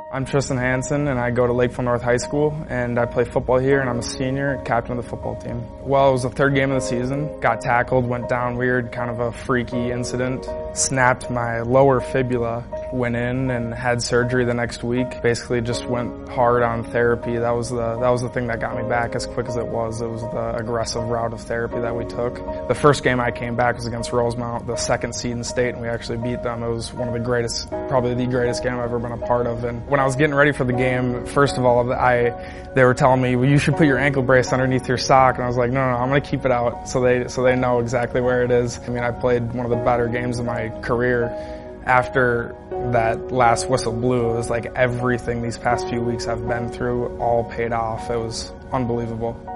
I'm Tristan Hansen, and I go to Lakeville North High School, and I play football here, and I'm a senior, captain of the football team. Well, it was the third game of the season. Got tackled, went down weird, kind of a freaky incident. Snapped my lower fibula, went in and had surgery the next week. Basically just went hard on therapy. That was the thing that got me back as quick as it was. It was the aggressive route of therapy that we took. The first game I came back was against Rosemount, the second seed in state, and we actually beat them. It was one of the greatest, probably the greatest game I've ever been a part of. And when I was getting ready for the game, first of all, they were telling me, well, you should put your ankle brace underneath your sock. And I was like, no, I'm going to keep it out so they know exactly where it is. I mean, I played one of the better games of my career. After that last whistle blew, it was like everything these past few weeks I've been through all paid off. It was unbelievable.